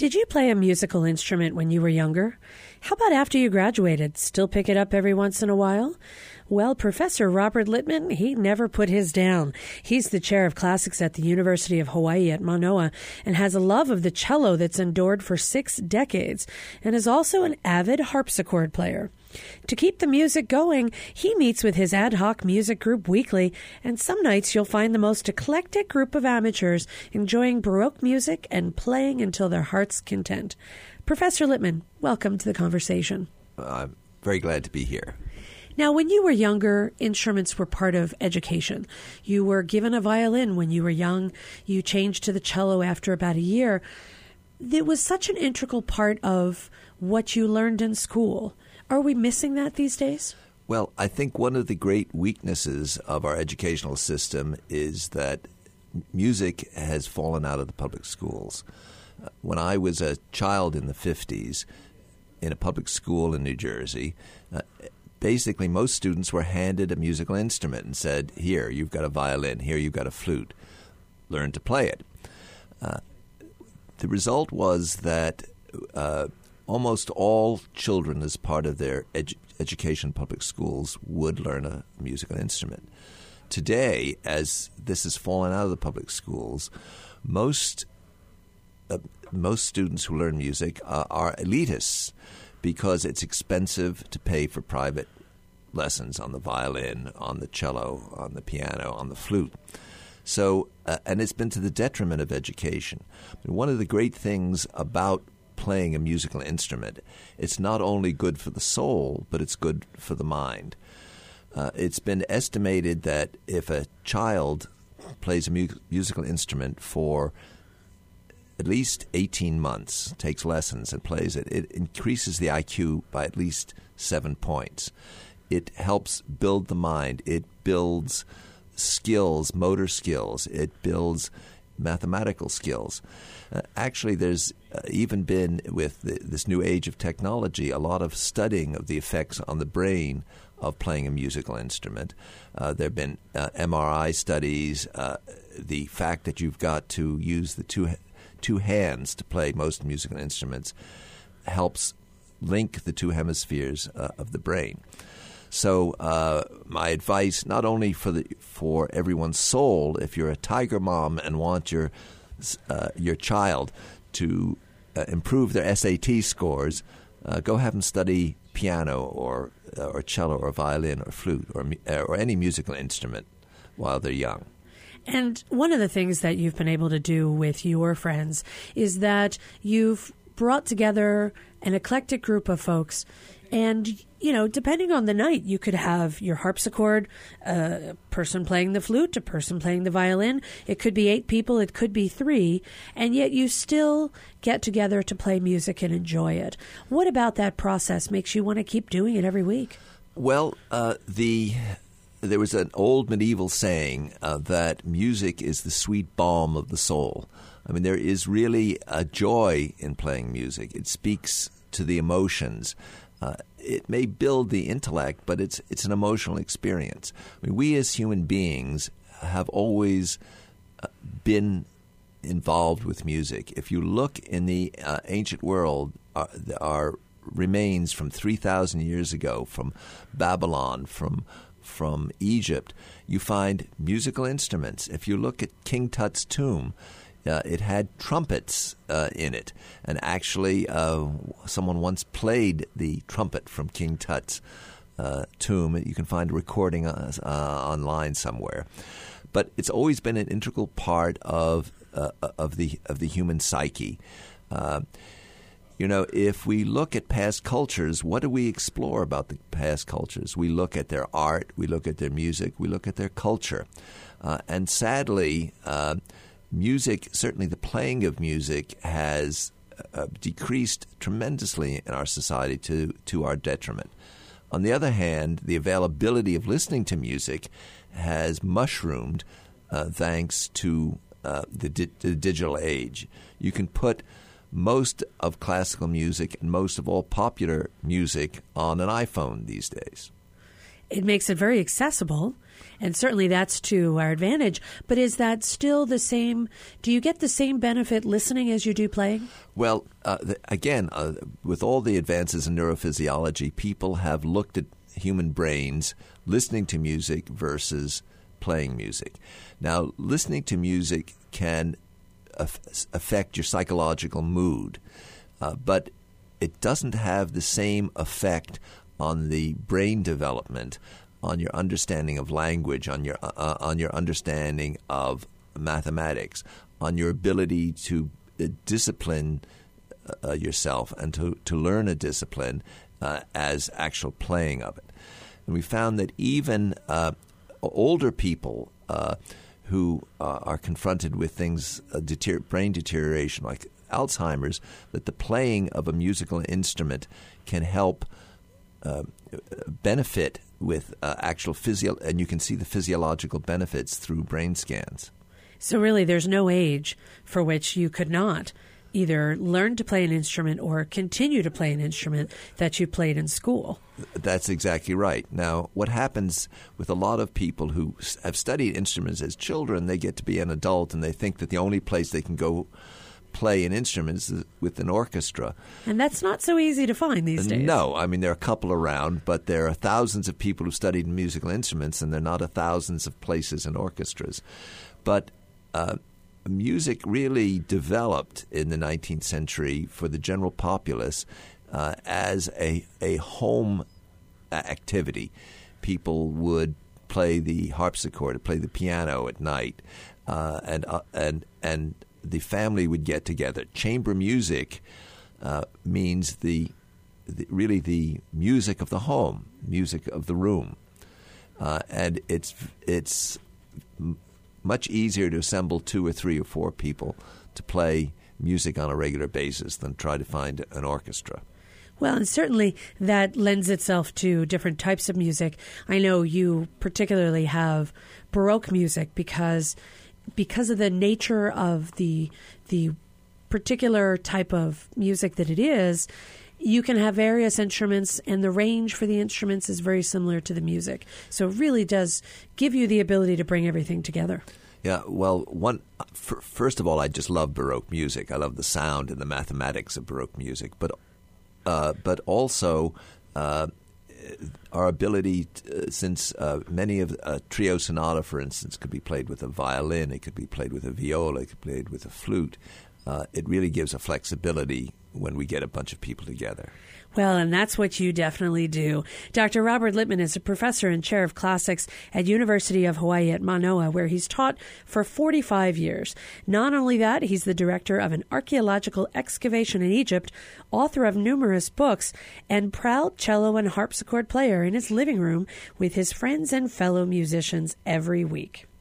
Did you play a musical instrument when you were younger? How about after you graduated? Still pick it up every once in a while? Well, Professor Robert Littman, he never put his down. He's the chair of classics at the University of Hawaii at Manoa and has a love of the cello that's endured for 6 decades and is also an avid harpsichord player. To keep the music going, he meets with his ad hoc music group weekly, and some nights you'll find the most eclectic group of amateurs enjoying Baroque music and playing until their heart's content. Professor Littman, welcome to the conversation. I'm very glad to be here. Now, when you were younger, instruments were part of education. You were given a violin when you were young. You changed to the cello after about a year. It was such an integral part of what you learned in school. Are we missing that these days? Well, I think one of the great weaknesses of our educational system is that music has fallen out of the public schools. When I was a child in the 50s in a public school in New Jersey, basically most students were handed a musical instrument and said, here, you've got a violin, here you've got a flute, learn to play it. The result was that almost all children, as part of their education in public schools, would learn a musical instrument. Today, as this has fallen out of the public schools, most students who learn music are elitists because it's expensive to pay for private lessons on the violin, on the cello, on the piano, on the flute. So, and it's been to the detriment of education. One of the great things about playing a musical instrument, it's not only good for the soul, but it's good for the mind. It's been estimated that if a child plays a musical instrument for at least 18 months, takes lessons and plays it, it increases the IQ by at least 7 points. It helps build the mind. It builds skills, motor skills. It builds mathematical skills. Actually, there's even been, with this new age of technology, a lot of studying of the effects on the brain of playing a musical instrument. There have been MRI studies. The fact that you've got to use the two hands to play most musical instruments helps link the two hemispheres of the brain. So my advice, not only for everyone's soul, if you're a tiger mom and want your child to improve their SAT scores, go have them study piano or cello or violin or flute or any musical instrument while they're young. And one of the things that you've been able to do with your friends is that you've brought together an eclectic group of folks. And, you know, depending on the night, you could have your harpsichord, a person playing the flute, a person playing the violin. It could be 8 people. It could be 3. And yet you still get together to play music and enjoy it. What about that process makes you want to keep doing it every week? Well, there was an old medieval saying that music is the sweet balm of the soul. I mean, there is really a joy in playing music. It speaks to the emotions. It may build the intellect, but it's an emotional experience. I mean, we as human beings have always been involved with music. If you look in the ancient world, our remains from 3,000 years ago, from Babylon, from Egypt, you find musical instruments. If you look at King Tut's tomb, it had trumpets in it. And actually, someone once played the trumpet from King Tut's tomb. You can find a recording online somewhere. But it's always been an integral part of the human psyche. You know, if we look at past cultures, what do we explore about the past cultures? We look at their art, we look at their music, we look at their culture. And sadly, music, certainly the playing of music, has decreased tremendously in our society to our detriment. On the other hand, the availability of listening to music has mushroomed thanks to the digital age. You can put most of classical music and most of all popular music on an iPhone these days. It makes it very accessible, and certainly that's to our advantage. But is that still the same? Do you get the same benefit listening as you do playing? Well, again, with all the advances in neurophysiology, people have looked at human brains listening to music versus playing music. Now, listening to music can affect your psychological mood, but it doesn't have the same effect on the brain development, on your understanding of language, on your understanding of mathematics, on your ability to discipline yourself and to learn a discipline as actual playing of it. And we found that even older people who are confronted with things, brain deterioration like Alzheimer's, that the playing of a musical instrument can help benefit with actual and you can see the physiological benefits through brain scans. So really there's no age for which you could not either learn to play an instrument or continue to play an instrument that you played in school. That's exactly right. Now, what happens with a lot of people who have studied instruments as children, they get to be an adult and they think that the only place they can go play an instrument is with an orchestra. And that's not so easy to find these days. No. I mean, there are a couple around, but there are thousands of people who studied musical instruments, and there are not thousands of places in orchestras. But music really developed in the 19th century for the general populace as a home activity. People would play the harpsichord, play the piano at night, and the family would get together. Chamber music means really the music of the home, music of the room, and it's much easier to assemble 2 or 3 or 4 people to play music on a regular basis than try to find an orchestra. Well, and certainly that lends itself to different types of music. I know you particularly have Baroque music because of the nature of the particular type of music that it is. You can have various instruments, and the range for the instruments is very similar to the music. So it really does give you the ability to bring everything together. Yeah, well, first of all, I just love Baroque music. I love the sound and the mathematics of Baroque music, but also our ability, since many of trio sonata, for instance, could be played with a violin, it could be played with a viola, it could be played with a flute. It really gives a flexibility when we get a bunch of people together. Well, and that's what you definitely do. Dr. Robert Littman is a professor and chair of classics at University of Hawaii at Manoa, where he's taught for 45 years. Not only that, he's the director of an archaeological excavation in Egypt, author of numerous books, and proud cello and harpsichord player in his living room with his friends and fellow musicians every week.